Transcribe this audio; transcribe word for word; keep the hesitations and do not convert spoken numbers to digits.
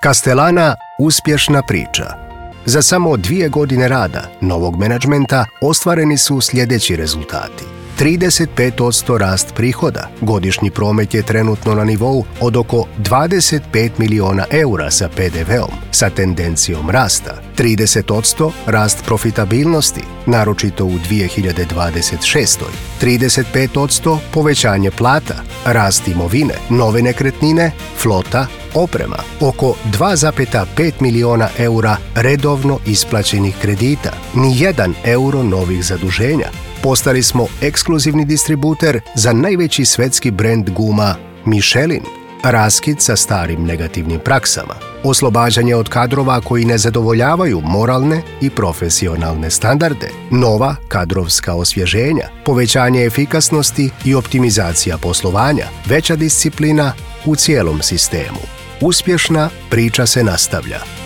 Castellana uspješna priča. Za samo dvije godine rada novog menadžmenta ostvareni su sljedeći rezultati. trideset pet posto rast prihoda, godišnji promet je trenutno na nivou od oko dvadeset pet milijuna eura sa pe de veom, sa tendencijom rasta. trideset posto rast profitabilnosti, naročito u dvije hiljade dvadeset šestoj. trideset pet posto povećanje plata, rast imovine, nove nekretnine, flota, oprema, oko dva zarez pet milijuna eura redovno isplaćenih kredita, ni jedan euro novih zaduženja. Postali smo ekskluzivni distributer za najveći svetski brend guma Michelin. Raskid sa starim negativnim praksama. Oslobađanje od kadrova koji ne zadovoljavaju moralne i profesionalne standarde. Nova kadrovska osvježenja. Povećanje efikasnosti i optimizacija poslovanja. Veća disciplina u cijelom sistemu. Uspješna priča se nastavlja.